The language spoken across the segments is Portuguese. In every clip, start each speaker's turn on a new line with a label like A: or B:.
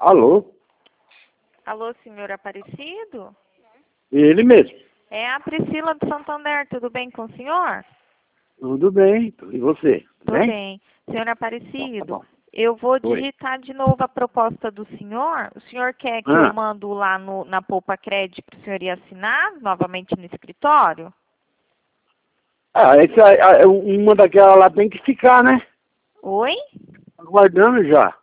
A: Alô?
B: Alô, senhor Aparecido?
A: Ele mesmo.
B: É a Priscila do Santander, tudo bem com o senhor?
A: Tudo bem. E você? Tudo
B: Tudo
A: bem?
B: bem. Senhor
A: Então, tá
B: Aparecido,
A: bom.
B: eu vou
A: Oi.
B: digitar de novo a proposta do senhor. O senhor quer que eu
A: Ah,
B: mando lá na Poupa Crédito para o senhor ir assinar novamente no escritório?
A: uma daquela lá tem que ficar, né?
B: Oi?
A: Aguardando já.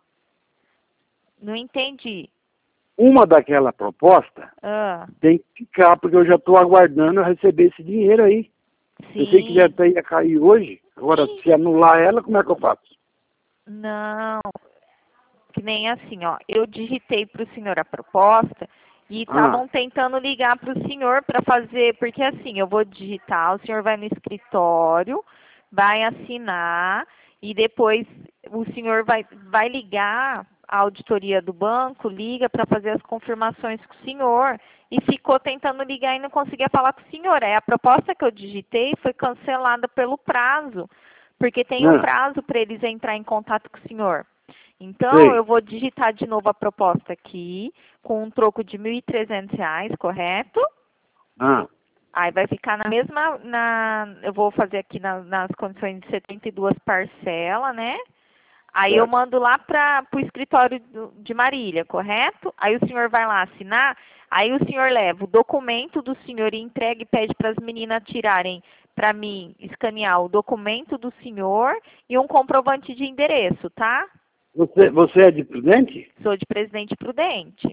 B: Não entendi.
A: Uma daquela proposta
B: Ah,
A: tem que ficar, porque eu já estou aguardando receber esse dinheiro aí. Pensei que já
B: sim.
A: ia cair hoje. Agora, se anular ela, como é que eu faço?
B: Não, que nem assim, ó. Eu digitei para o senhor a proposta e
A: Ah,
B: estavam tentando ligar para o senhor para fazer, porque assim, eu vou digitar, o senhor vai no escritório, vai assinar e depois o senhor vai ligar a auditoria do banco, liga para fazer as confirmações com o senhor e ficou tentando ligar e não conseguia falar com o senhor. Aí a proposta que eu digitei foi cancelada pelo prazo, porque tem um
A: ah,
B: prazo para eles entrar em contato com o senhor. Então, eu
A: sei.
B: vou digitar de novo a proposta aqui, com um troco de R$ 1.300, correto?
A: Ah,
B: Aí vai ficar na mesma, eu vou fazer aqui nas condições de 72 parcelas, né? Aí eu
A: certo.
B: mando lá para o escritório de Marília, correto? Aí o senhor vai lá assinar, aí o senhor leva o documento do senhor e entrega e pede para as meninas tirarem para mim, escanear o documento do senhor e um comprovante de endereço, tá?
A: Você é de Prudente?
B: Sou de Presidente Prudente.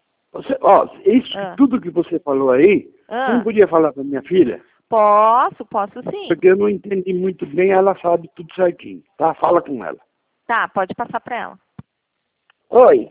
A: Isso
B: Ah,
A: tudo que você falou aí, você não
B: ah,
A: podia falar para minha filha?
B: posso sim.
A: Porque eu não entendi muito bem, ela sabe tudo certinho, tá? Fala com ela.
B: Tá, pode passar para ela.
C: Oi.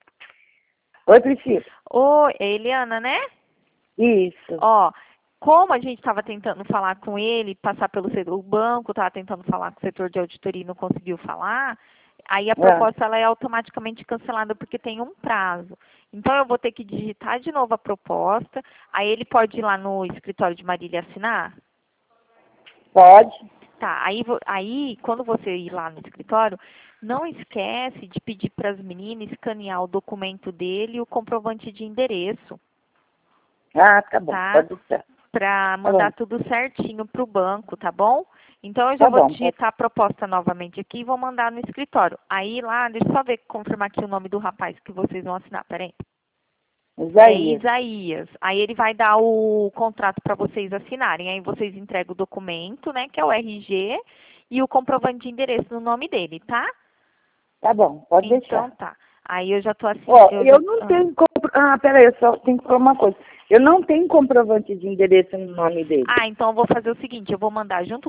C: Oi, Priscila.
B: Ô, é Eliana, né?
C: Isso.
B: Ó, como a gente estava tentando falar com ele, passar pelo setor, o banco estava tentando falar com o setor de auditoria e não conseguiu falar, aí a
C: Ah,
B: proposta ela é automaticamente cancelada porque tem um prazo. Então eu vou ter que digitar de novo a proposta, aí ele pode ir lá no escritório de Marília assinar?
C: pode?
B: Tá, aí quando você ir lá no escritório, não esquece de pedir para as meninas escanear o documento dele e o comprovante de endereço,
C: Ah, tá bom.
B: tá?
C: Pode deixar.
B: Para
C: Tá bom.
B: mandar tudo certinho para o banco, tá bom? Então eu já
C: Tá
B: vou
C: bom.
B: digitar a proposta novamente aqui e vou mandar no escritório. Aí lá, deixa eu só ver, confirmar aqui o nome do rapaz que vocês vão assinar, peraí. É
C: Isaías.
B: Isaías. Aí ele vai dar o contrato para vocês assinarem. Aí vocês entregam o documento, né, que é o RG, e o comprovante de endereço no nome dele, tá?
C: Tá bom. Pode
B: Então
C: deixar.
B: tá. Aí eu já tô assim,
C: Ó, eu não tenho... peraí, eu só tenho que falar uma coisa. Eu não tenho comprovante de endereço no nome dele.
B: então eu vou fazer o seguinte, eu vou mandar junto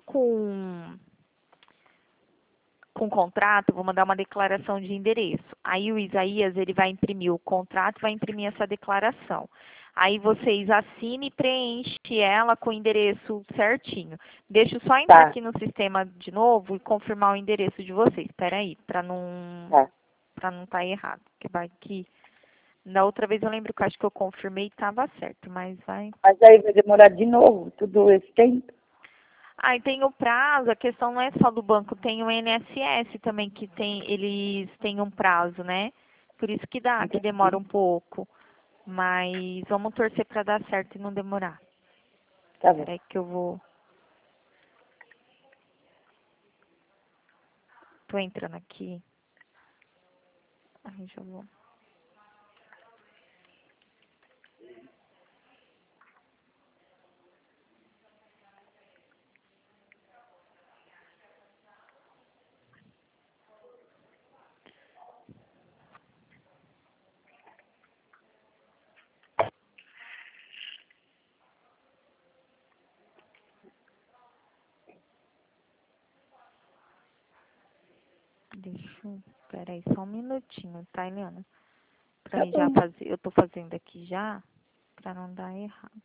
B: com o contrato, vou mandar uma declaração de endereço. Aí o Isaías, ele vai imprimir o contrato, vai imprimir essa declaração. Aí vocês assinem e preenchem ela com o endereço certinho. Deixa eu só entrar
C: Tá,
B: aqui no sistema de novo e confirmar o endereço de vocês. Espera aí,
C: tá.
B: para não estar errado. Que vai que na outra vez eu lembro que eu acho que eu confirmei e estava certo, mas vai.
C: Mas aí vai demorar de novo tudo esse tempo?
B: Ah, e tem o prazo, a questão não é só do banco, tem o INSS também que eles têm um prazo, né? Por isso que demora
C: Entendi.
B: um pouco. Mas vamos torcer para dar certo e não demorar.
C: Tá bom.
B: Peraí que eu vou. Tô entrando aqui. Ai, já vou. Deixa eu. Peraí, só um minutinho, tá, Eliana? Pra
C: Tá
B: mim já
C: bom.
B: fazer. Eu tô fazendo aqui já, pra não dar errado.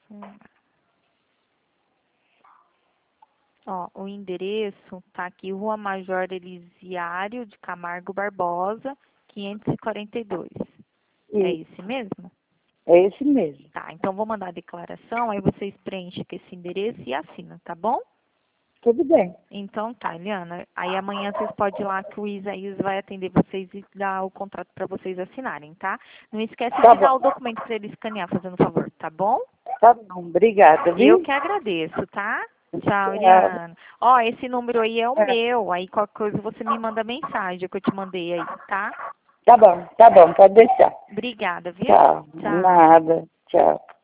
B: Ó, o endereço tá aqui, Rua Major Elisiário de Camargo Barbosa, 542. É esse mesmo?
C: É esse mesmo.
B: Tá, então vou mandar a declaração, aí vocês preenchem com esse endereço e assinam, tá bom?
C: Tudo bem.
B: Então tá, Eliana. Aí amanhã vocês podem ir lá que o Isaías vai atender vocês e dar o contrato para vocês assinarem, tá? Não esquece
C: Tá
B: de dar
C: bom.
B: o documento para ele escanear, fazendo favor, tá bom?
C: Tá bom, obrigada, viu?
B: Eu que agradeço, tá? Tchau,
C: Tchau.
B: Eliana. Ó, esse número aí é o meu. Aí qualquer coisa você me manda mensagem que eu te mandei aí, tá?
C: Tá bom, pode deixar.
B: Obrigada, viu?
C: Tchau.
B: Tchau.
C: Nada. Tchau.